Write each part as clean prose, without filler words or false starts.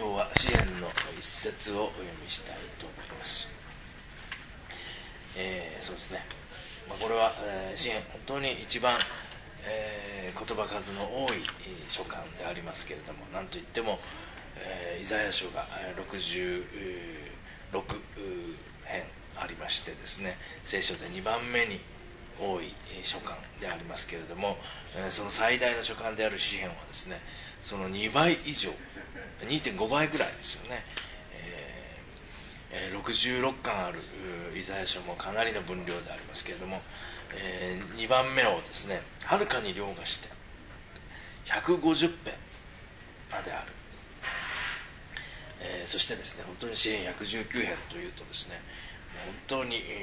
今日は詩篇の一節をお読みしたいと思います。そうですね、これは、詩篇本当に一番、言葉数の多い書簡でありますけれども、なんといっても、イザヤ書が66編ありましてですね、聖書で2番目に多い書簡でありますけれども、その最大の書簡である詩篇はですね、その2倍以上 2.5 倍ぐらいですよね。66巻あるイザヤ書もかなりの分量でありますけれども、2番目をですねはるかに凌駕して150編まである、そしてですね、本当に詩篇119編というとですね、本当に、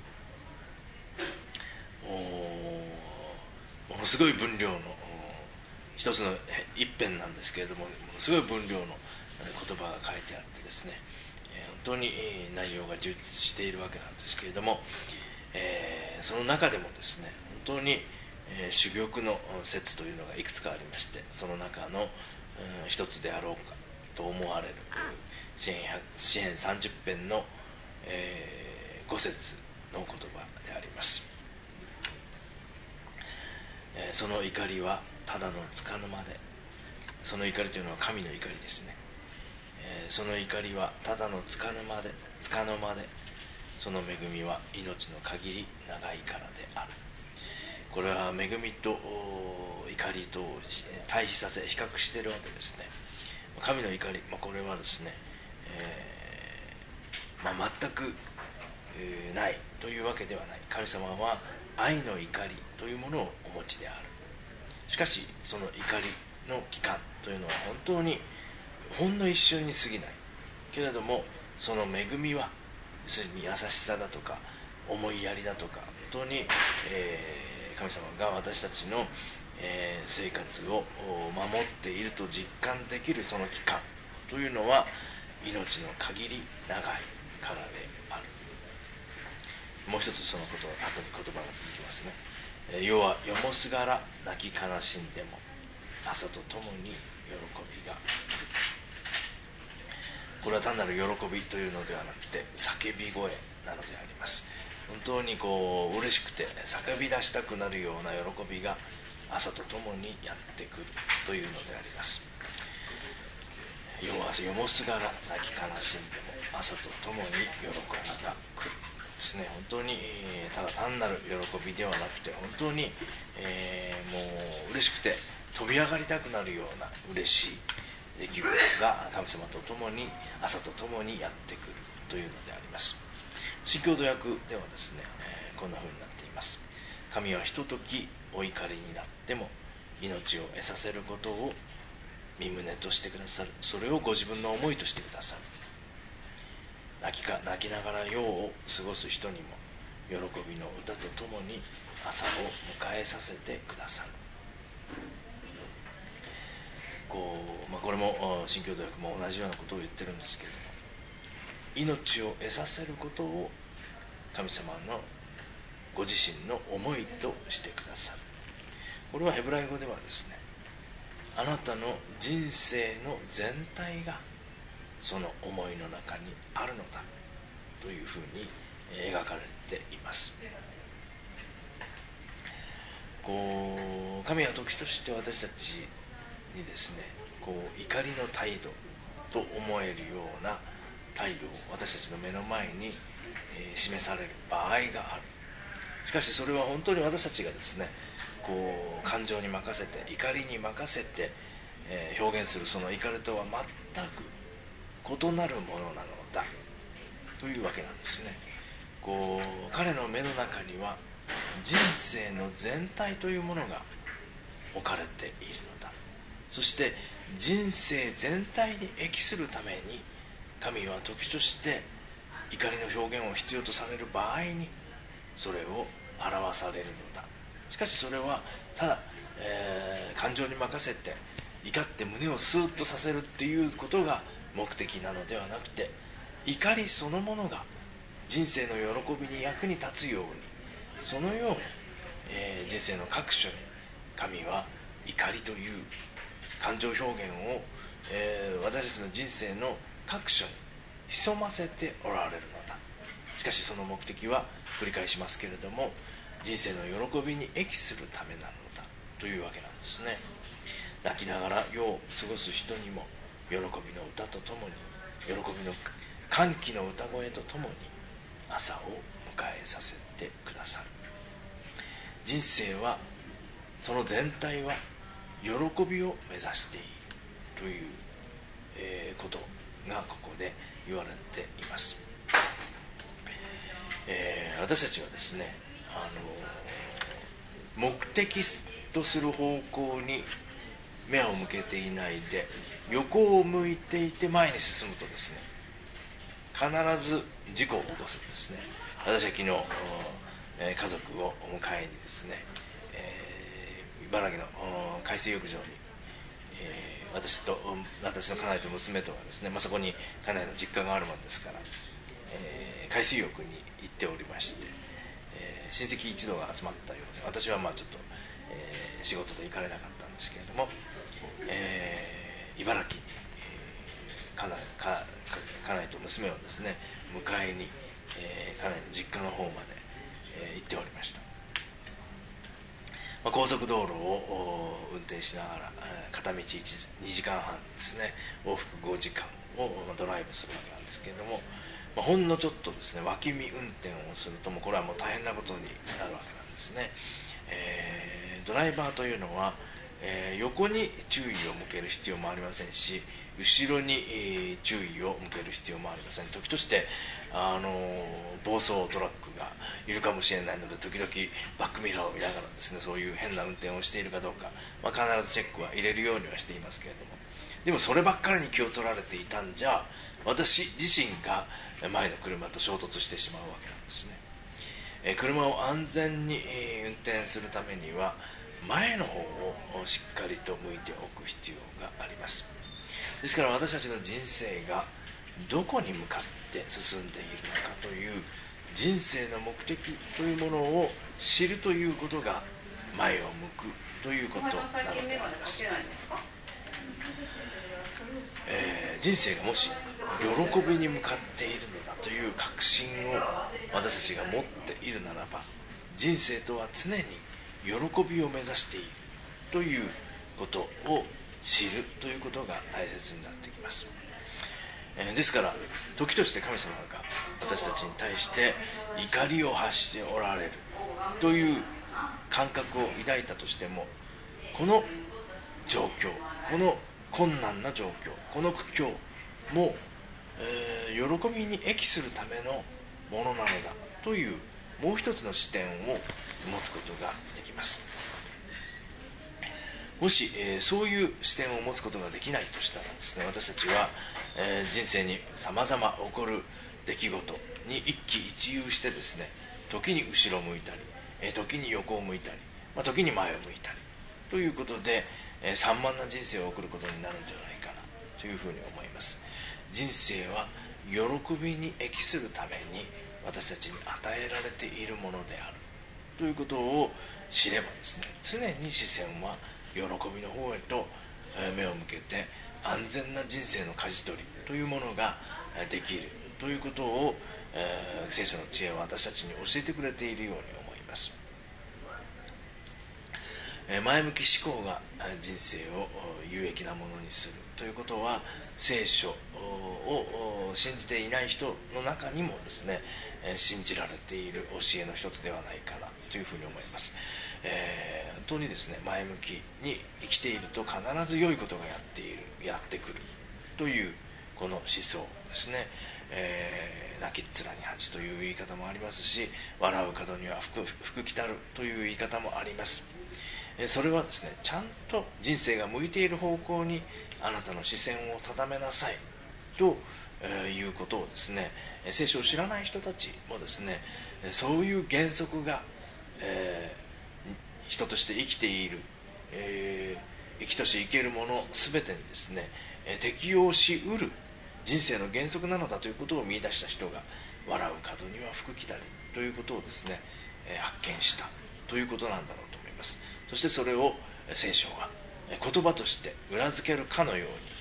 ものすごい分量の一つの一編なんですけれども、ものすごい分量の言葉が書いてあってですね、本当に内容が充実しているわけなんですけれども、その中でもですね、本当に珠玉の説というのがいくつかありまして、その中の一つであろうかと思われる詩篇30編の5節の言葉であります。その怒りはただの束の間で、その怒りというのは神の怒りですね。その怒りはただの束の間で、その恵みは命の限り長いからである。これは恵みと怒りとを対比させ比較しているわけですね。神の怒り、これはですね、全くないというわけではない。神様は愛の怒りというものをお持ちである。しかしその怒りの期間というのは本当にほんの一瞬に過ぎないけれども、その恵みは要するに優しさだとか思いやりだとか、本当に、神様が私たちの、生活を守っていると実感できるその期間というのは命の限り長いからである。もう一つそのこと後に言葉が続きますね。世はよもすがら泣き悲しんでも朝とともに喜びが来る。これは単なる喜びというのではなくて叫び声なのであります。本当に嬉しくて叫び出したくなるような喜びが朝とともにやってくるというのであります。世はよもすがら泣き悲しんでも朝とともに喜びが来るですね。本当に、ただ単なる喜びではなくて、本当に、もう嬉しくて飛び上がりたくなるような嬉しい出来事が神様と共に朝と共にやってくるというのであります。新共同訳ではですね、こんな風になっています。神はひとときお怒りになっても命を得させることを身旨としてくださる。それをご自分の思いとしてくださる。泣きながら世を過ごす人にも喜びの歌とともに朝を迎えさせてくださる。これも新共同訳も同じようなことを言ってるんですけれども、命を得させることを神様のご自身の思いとしてくださる。これはヘブライ語ではですね、あなたの人生の全体がその思いの中にあるのだというふうに描かれています。神は時として私たちにですね、怒りの態度と思えるような態度を私たちの目の前に示される場合がある。しかしそれは本当に私たちがですね、感情に任せて怒りに任せて表現するその怒りとは全く異なるものなのだというわけなんですね。彼の目の中には人生の全体というものが置かれているのだ。そして人生全体に益するために神は時として怒りの表現を必要とされる場合にそれを表されるのだ。しかしそれはただ、感情に任せて怒って胸をスーッとさせるっていうことが目的なのではなくて、怒りそのものが人生の喜びに役に立つように、そのように、人生の各所に神は怒りという感情表現を私たちの人生の各所に潜ませておられるのだ。しかしその目的は繰り返しますけれども、人生の喜びに益するためなのだというわけなんですね。泣きながら世を過ごす人にも喜びの歌とともに、喜びの歓喜の歌声とともに朝を迎えさせてくださる。人生は、その全体は喜びを目指しているという、ことがここで言われています。私たちはですね、目的とする方向に目を向けていないで横を向いていて前に進むとですね、必ず事故を起こすんですね。私は昨日、家族をお迎えにですね、茨城の海水浴場に、私の家内と娘とはですね、そこに家内の実家があるものですから、海水浴に行っておりまして、親戚一同が集まったようで、私はちょっと、仕事で行かれなかったんですけれども、茨城に、家内と娘をですね迎えに、家内の実家の方まで、行っておりました。高速道路を運転しながら、片道2時間半ですね、往復5時間をドライブするわけなんですけれども、ほんのちょっとですね脇見運転をするとこれはもう大変なことになるわけなんですね。ドライバーというのは、横に注意を向ける必要もありませんし、後ろに、注意を向ける必要もありません。時として暴走トラックがいるかもしれないので、時々バックミラーを見ながらですね、そういう変な運転をしているかどうか、必ずチェックは入れるようにはしていますけれども、でもそればっかりに気を取られていたんじゃ、私自身が前の車と衝突してしまうわけなんですね。車を安全に運転するためには前の方をしっかりと向いておく必要があります。ですから私たちの人生がどこに向かって進んでいるのかという人生の目的というものを知るということが前を向くということなのであります。人生がもし喜びに向かっているのだという確信を私たちが持っているならば、人生とは常に喜びを目指しているということを知るということが大切になってきます。ですから時として神様が私たちに対して怒りを発しておられるという感覚を抱いたとしても、この状況、この困難な状況、この苦境も、喜びに益するためのものなのだというもう一つの視点を持つことができます。もし、そういう視点を持つことができないとしたらですね、私たちは、人生にさまざま起こる出来事に一喜一憂してですね、時に後ろを向いたり、時に横を向いたり、時に前を向いたりということで、散漫な人生を送ることになるんじゃないかなというふうに思います。人生は喜びに益するために私たちに与えられているものであるということを知ればですね、常に視線は喜びの方へと目を向けて安全な人生の舵取りというものができるということを、聖書の知恵は私たちに教えてくれているように思います。前向き思考が人生を有益なものにするということは、聖書を信じていない人の中にもですね、信じられている教えの一つではないかなというふうに思います。本当にですね、前向きに生きていると必ず良いことがやってくるというこの思想ですね。泣きっ面に蜂という言い方もありますし、笑う門には福来たるという言い方もあります。それはですね、ちゃんと人生が向いている方向にあなたの視線を定めなさいということをですね、聖書を知らない人たちもですね、そういう原則が、人として生きている、生きとし生けるもの全てにですね、適用しうる人生の原則なのだということを見出した人が、笑う門には福来たりということをですね、発見したということなんだろうと思います。そしてそれを聖書は言葉として裏付けるかのよう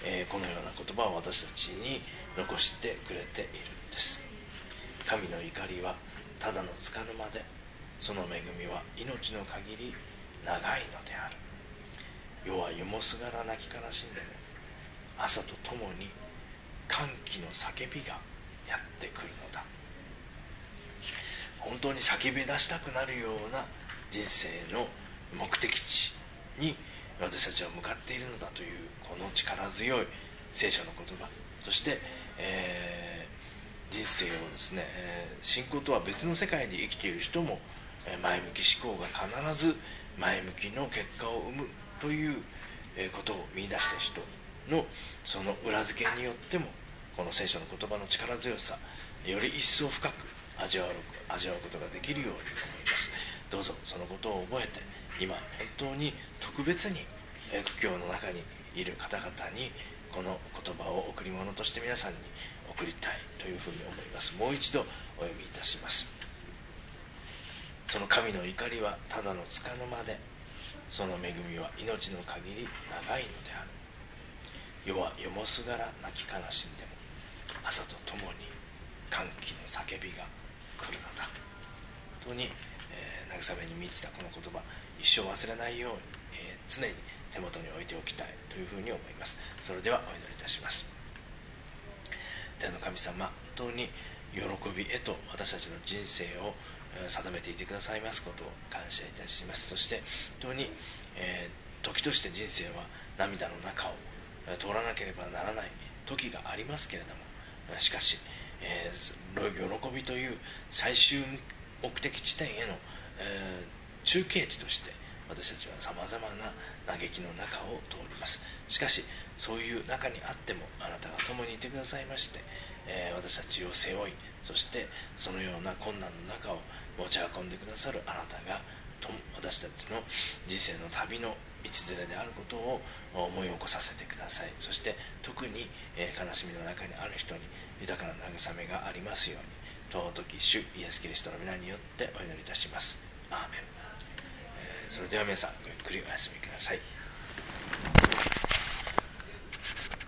このような言葉を私たちに残してくれているんです。神の怒りはただのつかの間で、その恵みは命の限り長いのである。世は夜もすがら泣き悲しんでも、朝とともに歓喜の叫びがやってくるのだ。本当に叫び出したくなるような人生の目的地に私たちは向かっているのだという、この力強い聖書の言葉、そして、人生をですね、信仰とは別の世界に生きている人も前向き思考が必ず前向きの結果を生むということを見出した人のその裏付けによっても、この聖書の言葉の力強さ、より一層深く味わうことができるように思います。どうぞそのことを覚えて、今本当に特別に苦境の中にいる方々にこの言葉を贈り物として皆さんに送りたいというふうに思います。もう一度お読みいたします。その神の怒りはただのつかの間で、その恵みは命の限り長いのである。世は夜もすがら泣き悲しんでも、朝とともに歓喜の叫びが来るのだ。本当に、慰めに満ちたこの言葉、一生忘れないように、常に手元に置いておきたいというふうに思います。それではお祈りいたします。天の神様、本当に喜びへと私たちの人生を定めていてくださいますことを感謝いたします。そして本当に、時として人生は涙の中を通らなければならない時がありますけれども、しかし、喜びという最終目的地点への、中継地として私たちはさまざまな嘆きの中を通ります。しかしそういう中にあってもあなたが共にいてくださいまして、私たちを背負い、そしてそのような困難の中を持ち運んでくださるあなたが私たちの人生の旅の道連れであることを思い起こさせてください。そして特に、悲しみの中にある人に豊かな慰めがありますように、尊き主イエスキリストの皆によってお祈りいたします。アーメン。それでは皆さんごゆっくりお休みください。